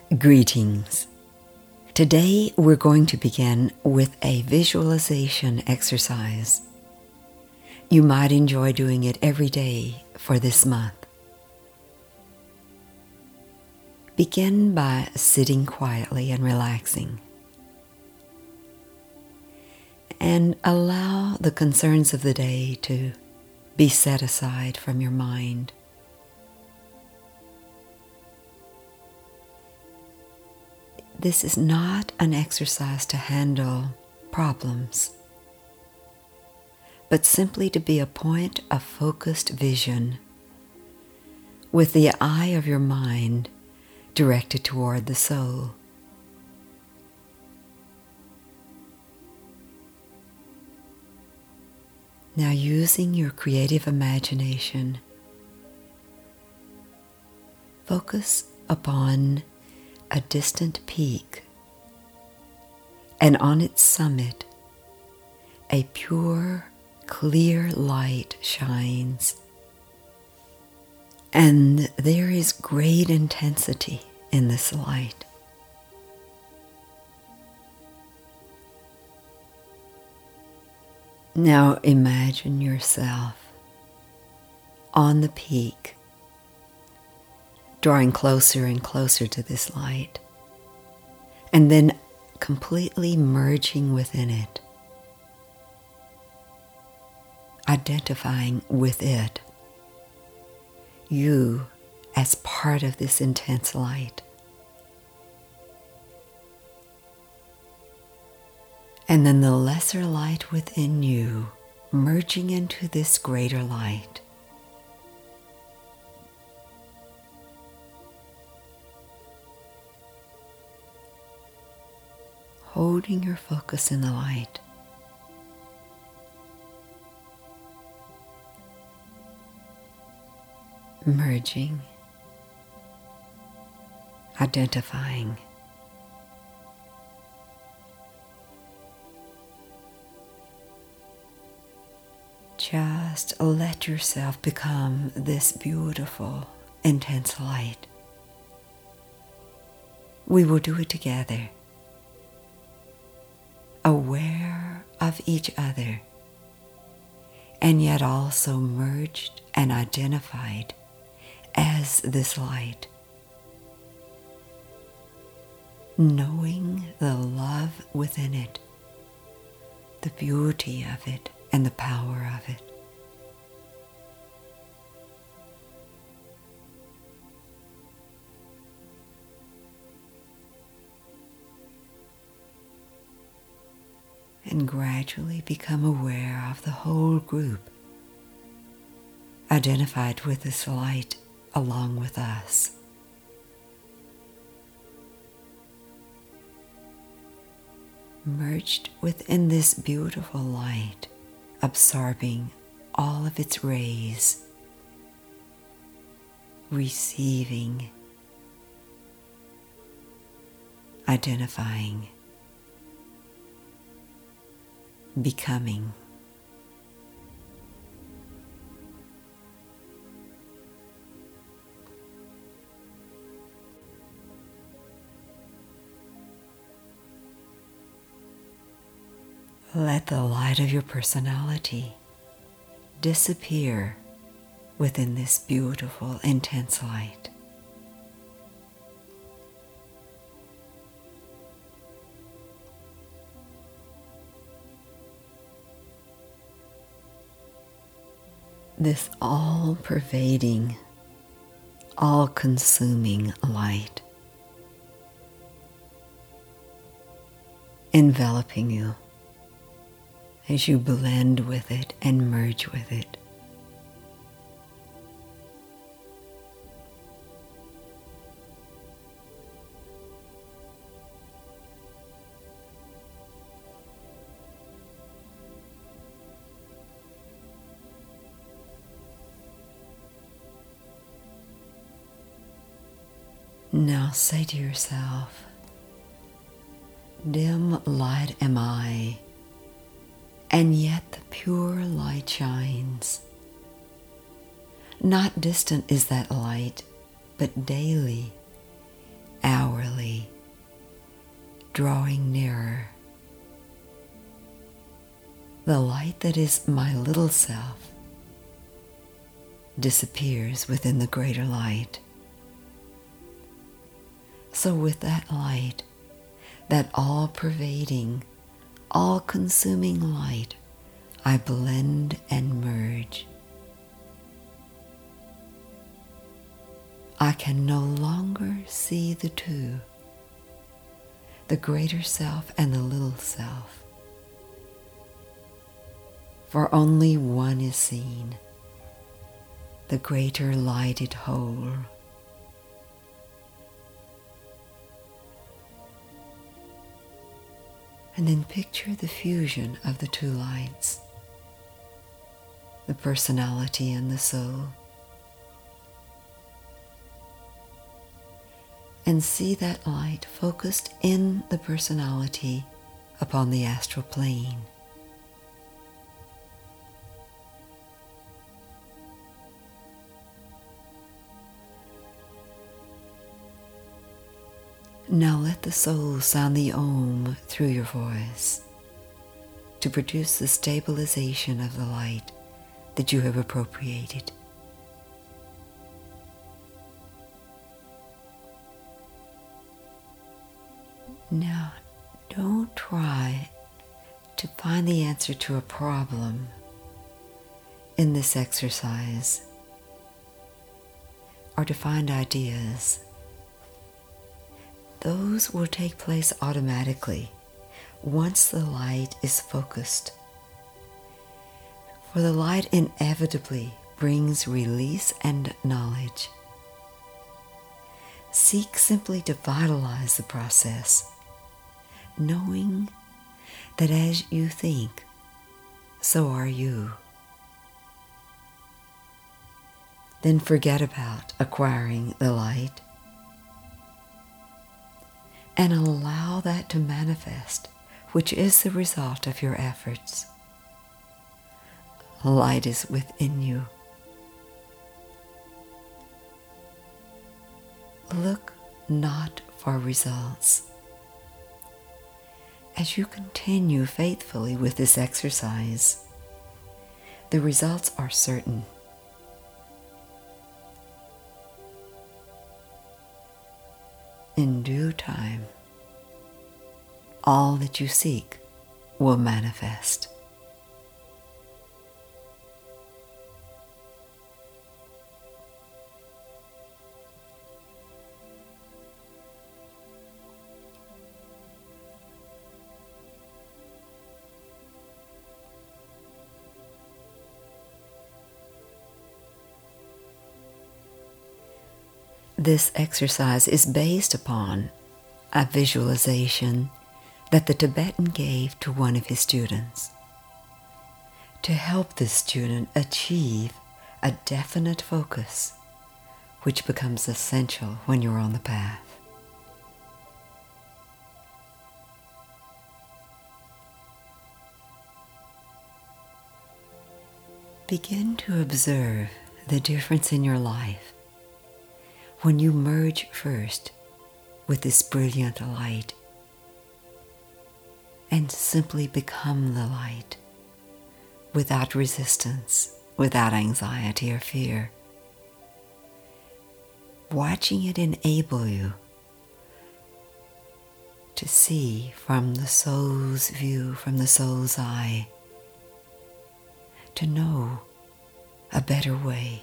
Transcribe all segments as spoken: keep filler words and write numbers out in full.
Greetings. Today we're going to begin with a visualization exercise. You might enjoy doing it every day for this month. Begin by sitting quietly and relaxing, and allow the concerns of the day to be set aside from your mind. This is not an exercise to handle problems, but simply to be a point of focused vision with the eye of your mind directed toward the soul. Now, using your creative imagination, focus upon a distant peak, and on its summit, a pure, clear light shines, and there is great intensity in this light. Now imagine yourself on the peak, drawing closer and closer to this light, and then completely merging within it, identifying with it, you as part of this intense light. And then the lesser light within you merging into this greater light. Holding your focus in the light. Merging. Identifying. Just let yourself become this beautiful, intense light. We will do it together, aware of each other, and yet also merged and identified as this light, knowing the love within it, the beauty of it, and the power of it. And gradually become aware of the whole group, identified with this light along with us. Merged within this beautiful light, absorbing all of its rays, receiving, identifying, becoming. Let the light of your personality disappear within this beautiful, intense light. This all-pervading, all-consuming light enveloping you as you blend with it and merge with it. Now say to yourself, dim light am I, and yet the pure light shines. Not distant is that light, but daily, hourly, surely drawing nearer. The light that is my little self disappears within the greater light. So with that light, that all-pervading, all-consuming light, I blend and merge. I can no longer see the two, the greater self and the little self, for only one is seen, the greater lighted whole. And then picture the fusion of the two lights, the personality and the soul. And see that light focused in the personality upon the astral plane. Now let the soul sound the Om through your voice to produce the stabilization of the light that you have appropriated. Now, don't try to find the answer to a problem in this exercise or to find ideas. Those will take place automatically once the light is focused. For the light inevitably brings release and knowledge. Seek simply to vitalize the process, knowing that as you think, so are you. Then forget about acquiring the light and allow that to manifest, which is the result of your efforts. Light is within you. Look not for results. As you continue faithfully with this exercise, the results are certain. In due time, all that you seek will manifest. This exercise is based upon a visualization that the Tibetan gave to one of his students to help the student achieve a definite focus, which becomes essential when you're on the path. Begin to observe the difference in your life when you merge first with this brilliant light and simply become the light without resistance, without anxiety or fear. Watching it enable you to see from the soul's view, from the soul's eye, to know a better way.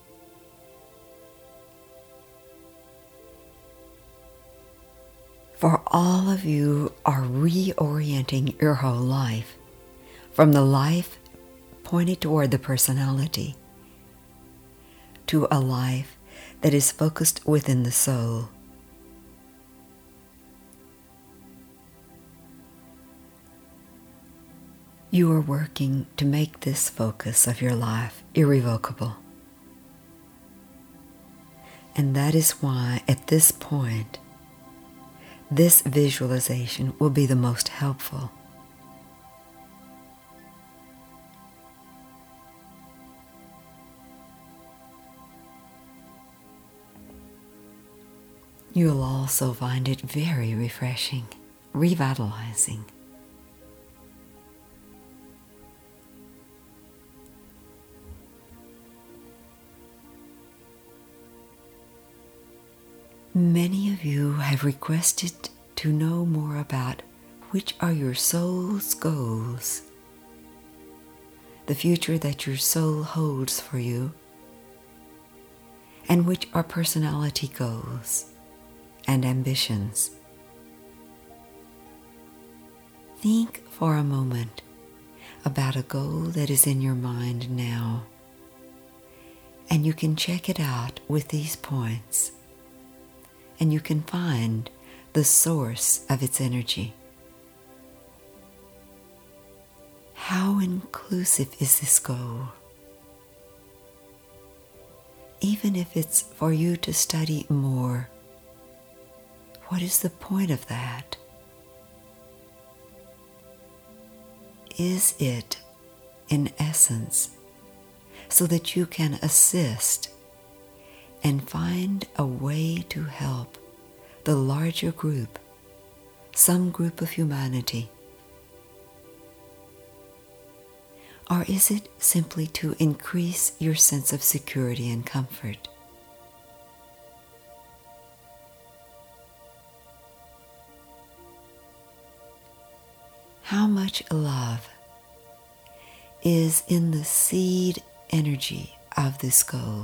For all of you are reorienting your whole life from the life pointed toward the personality to a life that is focused within the soul. You are working to make this focus of your life irrevocable. And that is why at this point, this visualization will be the most helpful. You'll also find it very refreshing, revitalizing. Many of you have requested to know more about which are your soul's goals, the future that your soul holds for you, and which are personality goals and ambitions. Think for a moment about a goal that is in your mind now, and you can check it out with these points, and you can find the source of its energy. How inclusive is this goal? Even if it's for you to study more, what is the point of that? Is it, in essence, so that you can assist and find a way to help the larger group, some group of humanity? Or is it simply to increase your sense of security and comfort? How much love is in the seed energy of this goal?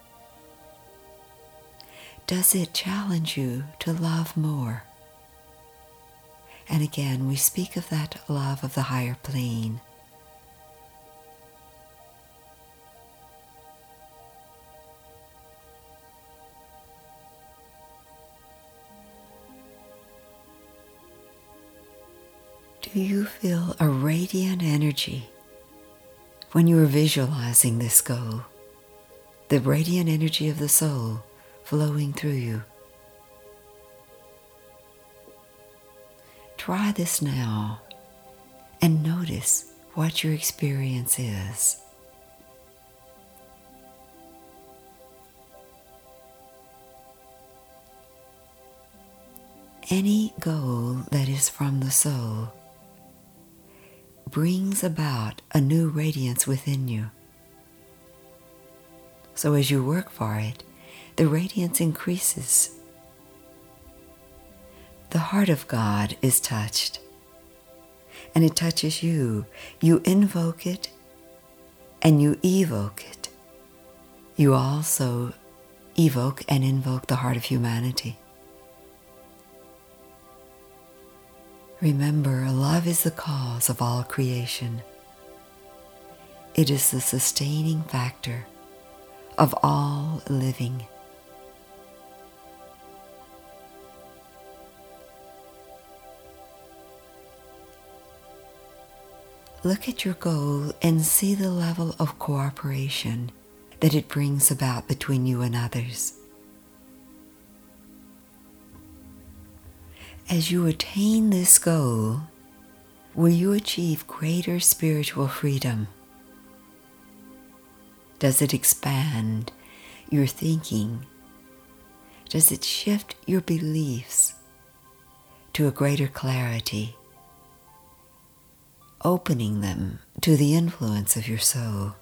Does it challenge you to love more? And again, we speak of that love of the higher plane. Do you feel a radiant energy when you are visualizing this goal? The radiant energy of the soul flowing through you. Try this now and notice what your experience is. Any goal that is from the soul brings about a new radiance within you. So as you work for it, the radiance increases. The heart of God is touched, and it touches you. You invoke it, and you evoke it. You also evoke and invoke the heart of humanity. Remember, love is the cause of all creation. It is the sustaining factor of all living. Look at your goal and see the level of cooperation that it brings about between you and others. As you attain this goal, will you achieve greater spiritual freedom? Does it expand your thinking? Does it shift your beliefs to a greater clarity, opening them to the influence of your soul?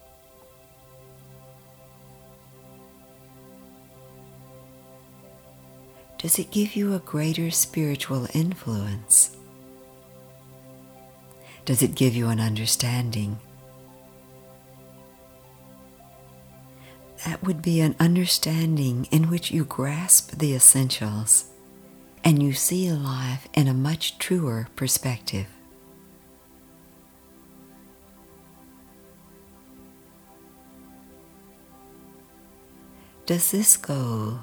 Does it give you a greater spiritual influence? Does it give you an understanding? That would be an understanding in which you grasp the essentials and you see life in a much truer perspective. Does this goal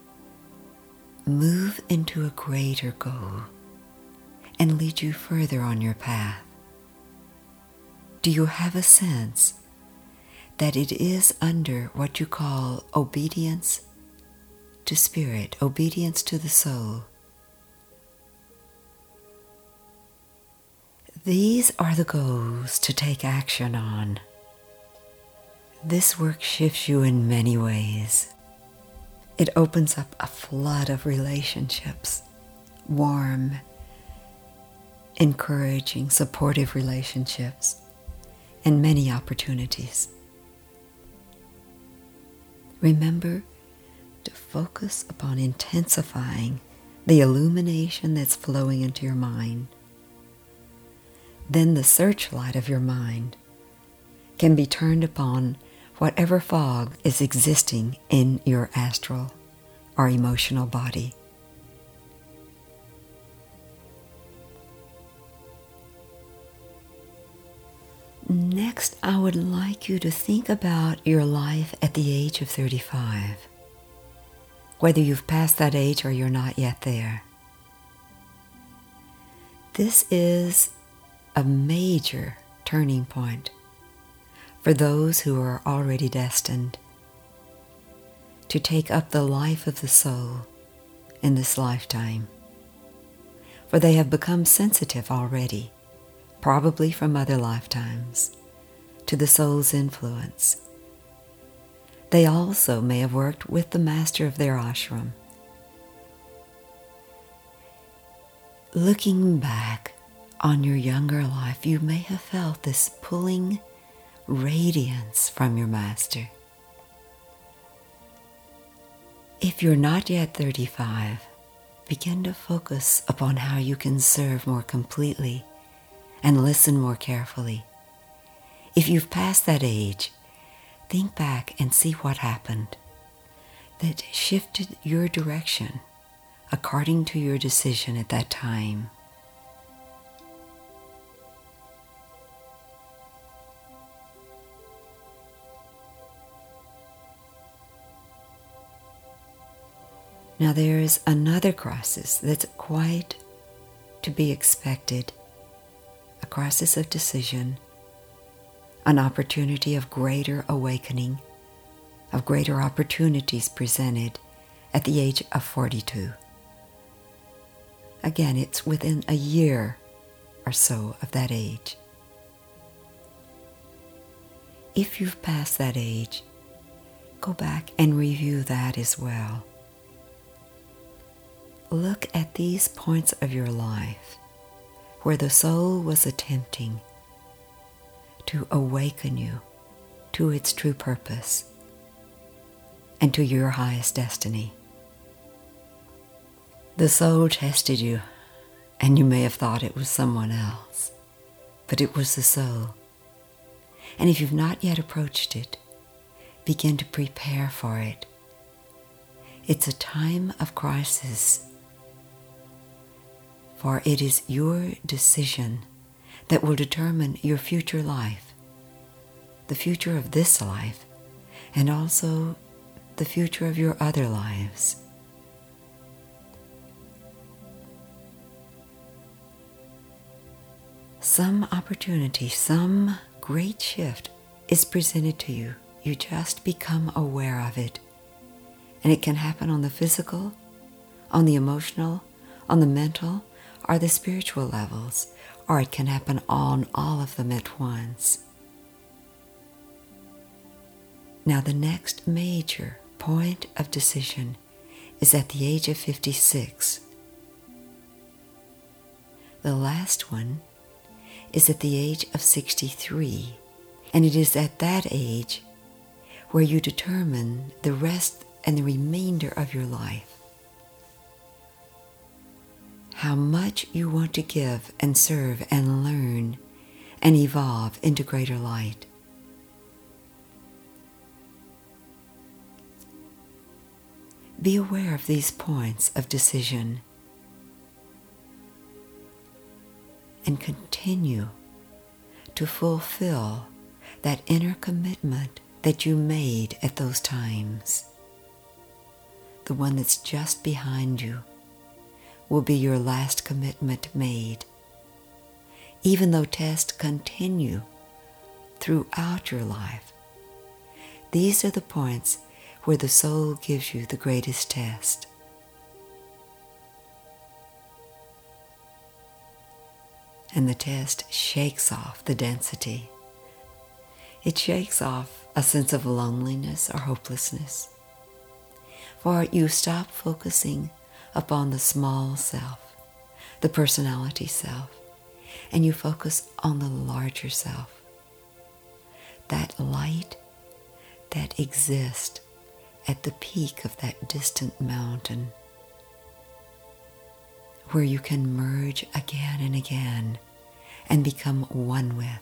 move into a greater goal and lead you further on your path? Do you have a sense that it is under what you call obedience to spirit, obedience to the soul? These are the goals to take action on. This work shifts you in many ways. It opens up a flood of relationships, warm, encouraging, supportive relationships, and many opportunities. Remember to focus upon intensifying the illumination that's flowing into your mind. Then the searchlight of your mind can be turned upon whatever fog is existing in your astral or emotional body. Next, I would like you to think about your life at the age of thirty-five, whether you've passed that age or you're not yet there. This is a major turning point for those who are already destined to take up the life of the soul in this lifetime, for they have become sensitive already, probably from other lifetimes, to the soul's influence. They also may have worked with the master of their ashram. Looking back on your younger life, you may have felt this pulling radiance from your master. If you're not yet thirty-five, begin to focus upon how you can serve more completely and listen more carefully. If you've passed that age, think back and see what happened that shifted your direction according to your decision at that time. Now there is another crisis that's quite to be expected, a crisis of decision, an opportunity of greater awakening, of greater opportunities presented at the age of forty-two. Again, it's within a year or so of that age. If you've passed that age, go back and review that as well. Look at these points of your life where the soul was attempting to awaken you to its true purpose and to your highest destiny. The soul tested you, and you may have thought it was someone else, but it was the soul. And if you've not yet approached it, begin to prepare for it. It's a time of crisis, for it is your decision that will determine your future life, the future of this life, and also the future of your other lives. Some opportunity, some great shift is presented to you. You just become aware of it. And it can happen on the physical, on the emotional, on the mental, or the spiritual levels, or it can happen on all of them at once. Now the next major point of decision is at the age of fifty-six. The last one is at the age of sixty-three, and it is at that age where you determine the rest and the remainder of your life. How much you want to give and serve and learn and evolve into greater light. Be aware of these points of decision and continue to fulfill that inner commitment that you made at those times. The one that's just behind you will be your last commitment made, even though tests continue throughout your life. These are the points where the soul gives you the greatest test. And the test shakes off the density. It shakes off a sense of loneliness or hopelessness. For you stop focusing upon the small self, the personality self, and you focus on the larger self, that light that exists at the peak of that distant mountain, where you can merge again and again and become one with.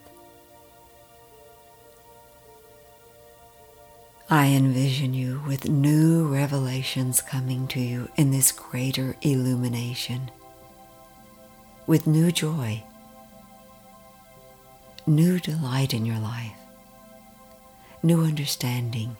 I envision you with new revelations coming to you in this greater illumination, with new joy, new delight in your life, new understanding,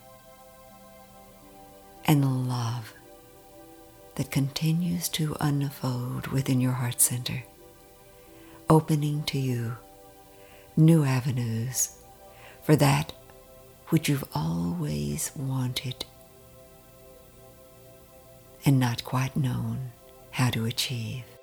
and love that continues to unfold within your heart center, opening to you new avenues for that which you've always wanted and not quite known how to achieve.